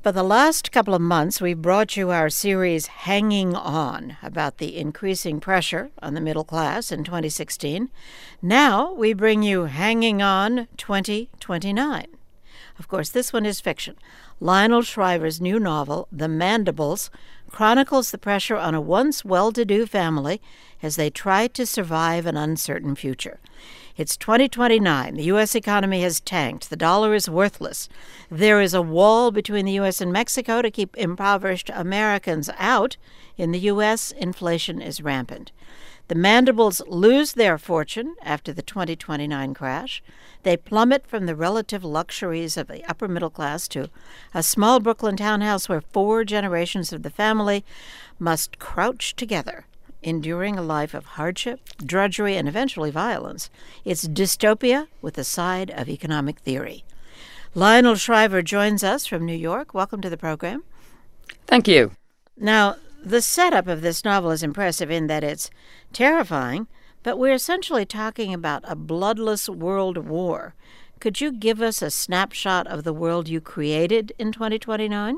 For the last couple of months, we've brought you our series Hanging On about the increasing pressure on the middle class in 2016. Now we bring you Hanging On 2029. Of course, this one is fiction. Lionel Shriver's new novel, The Mandibles, chronicles the pressure on a once well-to-do family as they try to survive an uncertain future. It's 2029. The U.S. economy has tanked. The dollar is worthless. There is a wall between the U.S. and Mexico to keep impoverished Americans out. In the U.S., inflation is rampant. The Mandibles lose their fortune after the 2029 crash. They plummet from the relative luxuries of the upper middle class to a small Brooklyn townhouse where 4 generations of the family must crouch together, enduring a life of hardship, drudgery, and eventually violence. It's dystopia with a side of economic theory. Lionel Shriver joins us from New York. Welcome to the program. Thank you. Now, the setup of this novel is impressive in that it's terrifying, but we're essentially talking about a bloodless world war. Could you give us a snapshot of the world you created in 2029?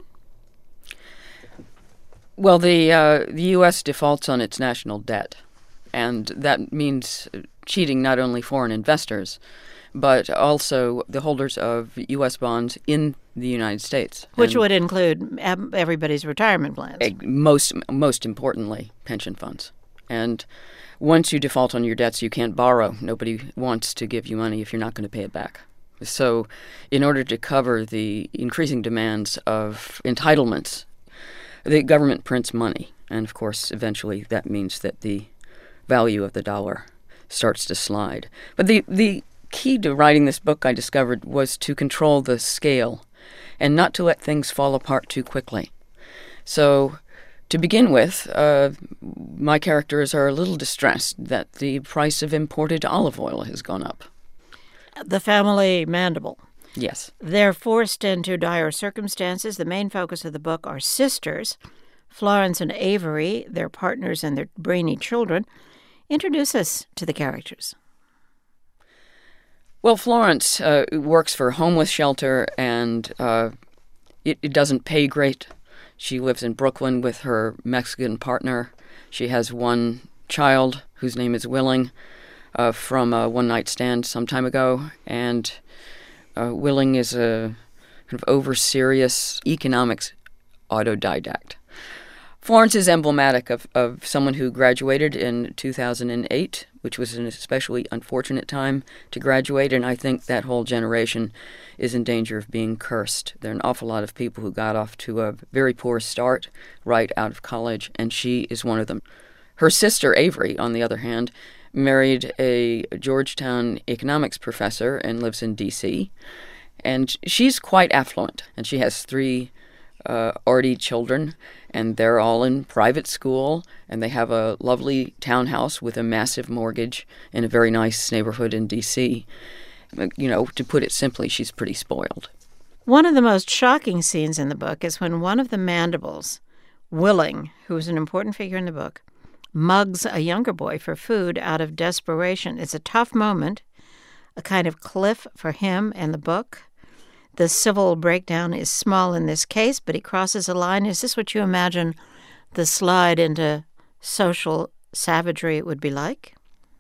Well, the U.S. defaults on its national debt, and that means cheating not only foreign investors, but also the holders of U.S. bonds in the United States. Which would include everybody's retirement plans. Most importantly, pension funds. And once you default on your debts, you can't borrow. Nobody wants to give you money if you're not going to pay it back. So in order to cover the increasing demands of entitlements, the government prints money, and of course, eventually that means that the value of the dollar starts to slide. But the key to writing this book, I discovered, was to control the scale and not to let things fall apart too quickly. So, to begin with, my characters are a little distressed that the price of imported olive oil has gone up. The family Mandible. Yes. They're forced into dire circumstances. The main focus of the book are sisters, Florence and Avery, their partners and their brainy children. Introduce us to the characters. Well, Florence works for a homeless shelter, and it doesn't pay great. She lives in Brooklyn with her Mexican partner. She has one child whose name is Willing from a one-night stand some time ago, and Willing is a kind of over-serious economics autodidact. Florence is emblematic of someone who graduated in 2008, which was an especially unfortunate time to graduate, and I think that whole generation is in danger of being cursed. There are an awful lot of people who got off to a very poor start right out of college, and she is one of them. Her sister, Avery, on the other hand, married a Georgetown economics professor and lives in D.C., and she's quite affluent, and she has 3 arty children, and they're all in private school, and they have a lovely townhouse with a massive mortgage in a very nice neighborhood in D.C. You know, to put it simply, she's pretty spoiled. One of the most shocking scenes in the book is when one of the Mandibles, Willing, who's an important figure in the book, mugs a younger boy for food out of desperation. It's a tough moment, a kind of cliff for him and the book. The civil breakdown is small in this case, but he crosses a line. Is this what you imagine the slide into social savagery would be like?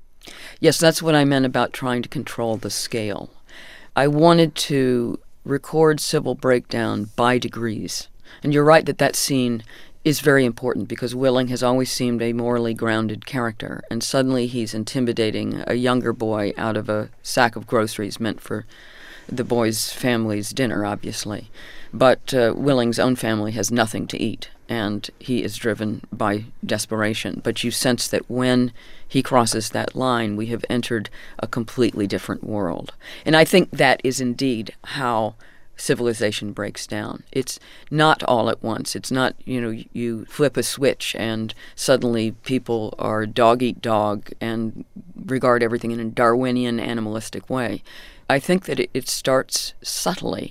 Yes, that's what I meant about trying to control the scale. I wanted to record civil breakdown by degrees. And you're right that scene is very important because Willing has always seemed a morally grounded character, and suddenly he's intimidating a younger boy out of a sack of groceries meant for the boy's family's dinner, obviously. But Willing's own family has nothing to eat, and he is driven by desperation. But you sense that when he crosses that line, we have entered a completely different world. And I think that is indeed how civilization breaks down. It's not all at once. It's not, you flip a switch and suddenly people are dog eat dog and regard everything in a Darwinian animalistic way. I think that it starts subtly.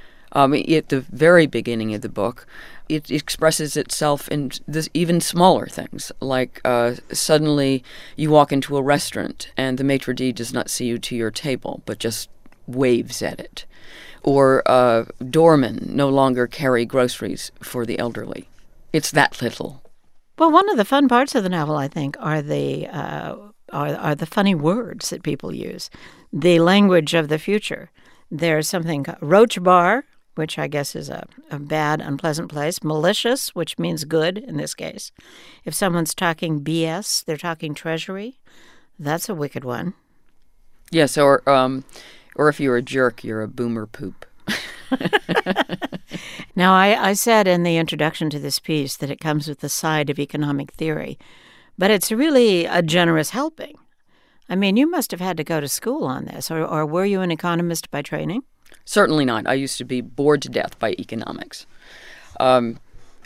At the very beginning of the book, it expresses itself in even smaller things, like suddenly you walk into a restaurant and the maitre d' does not see you to your table, but just waves at it. or doormen no longer carry groceries for the elderly. It's that little. Well, one of the fun parts of the novel, I think, are the funny words that people use, the language of the future. There's something roach bar, which I guess is a bad, unpleasant place. Malicious, which means good in this case. If someone's talking BS, they're talking treasury. That's a wicked one. Yes, or if you're a jerk, you're a boomer poop. Now, I said in the introduction to this piece that it comes with the side of economic theory, but it's really a generous helping. I mean, you must have had to go to school on this, or were you an economist by training? Certainly not. I used to be bored to death by economics. And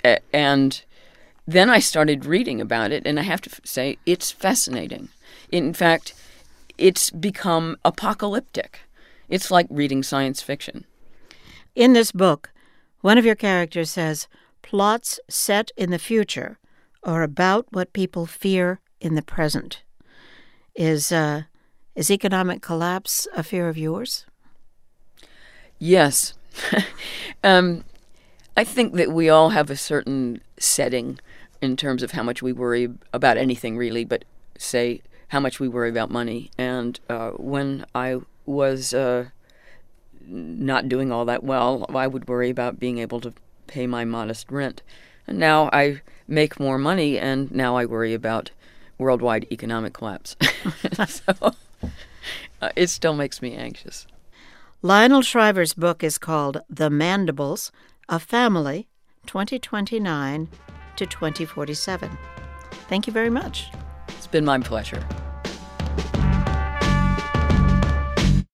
then I started reading about it, and I have to say it's fascinating. In fact, it's become apocalyptic. It's like reading science fiction. In this book, one of your characters says, plots set in the future are about what people fear in the present. Is economic collapse a fear of yours? Yes. I think that we all have a certain setting in terms of how much we worry about anything, really, but say how much we worry about money. And when I was not doing all that well, I would worry about being able to pay my modest rent. And now I make more money, and now I worry about worldwide economic collapse. So it still makes me anxious. Lionel Shriver's book is called The Mandibles, A Family, 2029 to 2047. Thank you very much. It's been my pleasure.